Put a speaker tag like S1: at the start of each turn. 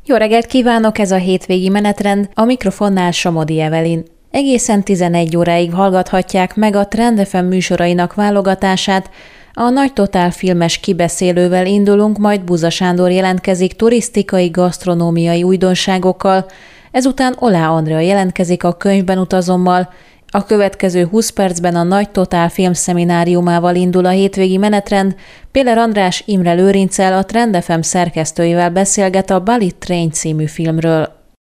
S1: Jó reggelt kívánok, ez a hétvégi menetrend, a mikrofonnál Somodi Evelyn. Egészen 11 óráig hallgathatják meg a Trend FM műsorainak válogatását. A Nagy Totál filmes kibeszélővel indulunk, majd Buza Sándor jelentkezik turisztikai, gasztronómiai újdonságokkal, ezután Olá Andrea jelentkezik a Könyvben utazommal. A következő 20 percben a Nagy Totál filmszemináriumával indul a hétvégi menetrend. Péler András Imre Lőrinccel, a Trend FM szerkesztőjével beszélget a Bullet Train című filmről.